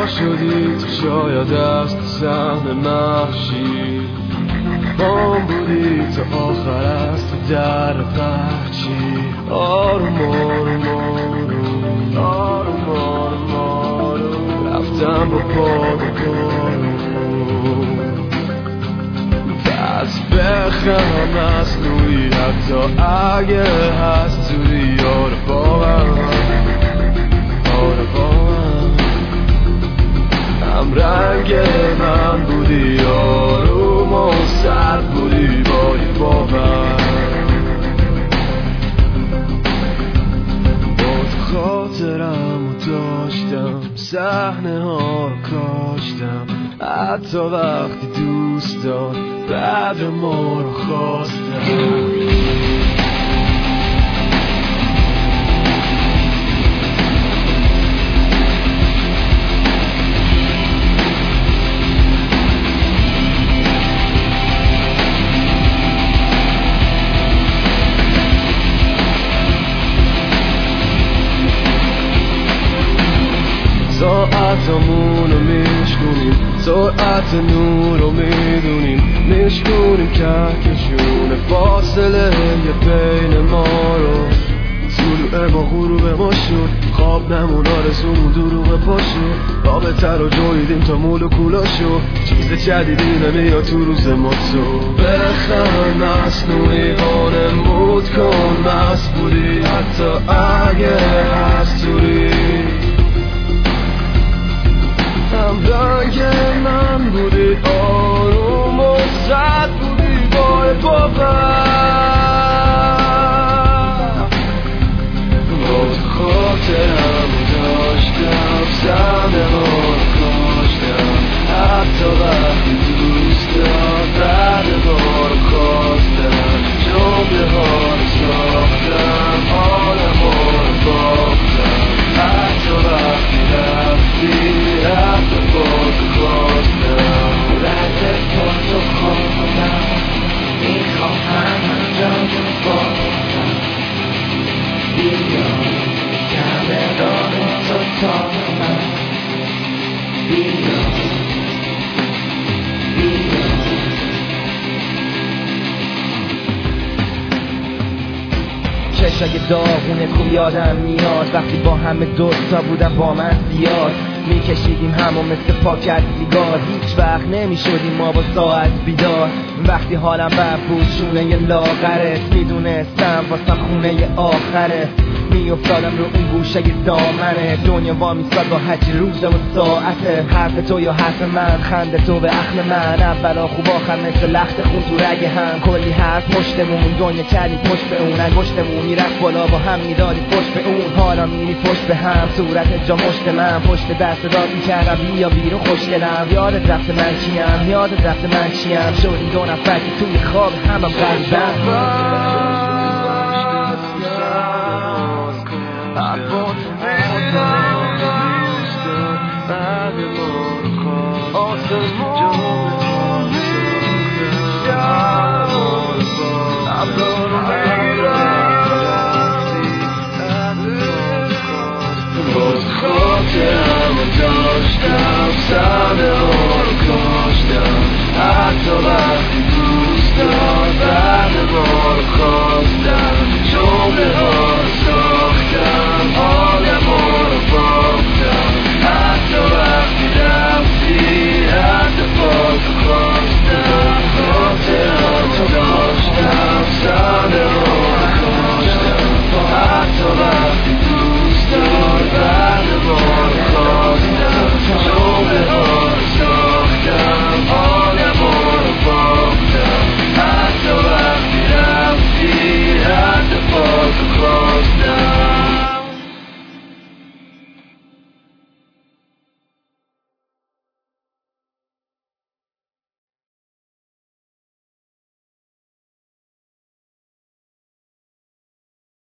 شدی تو شاید از صحنه محشی بام بودی تا آخر از تو در پرچی آروم آروم آروم آروم آروم آروم رفتم با پاد بارون پس بخم مصنوعی حتی اگه هست توی یار باورم آره باورم هم رنگ من بودی آروم و سرد بودی با یه باور با تو خاطرم و داشتم صحنه ها رو کاشتم حتی وقتی دوست دار بعد ما رو خواستم ساعتمون رو میشکنیم سرعت نور رو میدونیم میشکنیم کهکشون فاصله یه بین ما رو طلوع ما غروب ما شد خواب نمون آرزومون دروغ پا شد رابطه رو جویدیم تا مولکولا شد چیز جدیدی نمیاد تو روز ما تو بخم مصنوعی وانمود کن مست بودی حتی اگه هست توری هم رنگ من بودی آروم و سرد بودی با باور با تو خاطرم داشتم صحنه ها رو کاشتم حتی وقتی دوست دار بعد ما رو خواستم جمله ها رو ساختم عالم ها رو باختم حتی وقتی رفتی حتی باز خواستم رد تو خواستم میخواهم انجام بازم بیا کمه راه تو تا من بیا بیا چشای داغونه کو یادم میاد وقتی با همه دوستا بودم با من زیاد میکشیدیم همو مثل پاکت سیگار هیچ وقت نمیشدیم ما با ساعت بیدار وقتی حالم بد بود شونه لاغرت میدونستم واسم خونه آخره میافتادم رو اون گوشه دامنه دنیا وامیستاد با هرچی روزه و ساعته حرف تو یا حرف من خنده تو به اخم من اولا خوب آخر مثل لخت خون تو رگ هم کلی حرف مشتمون دنیا کردید پشت به اون انگشتمون میرفت بالا با هم میدادید پشت به اون حالا میری پشت به هم صورت جا مشت من پشت دست داد میکردم بیا بیرون خوشگلم یادت رفت من چیم یادت رفت من چیم شدیم دو نفر که توی خواب همم غریبم I'm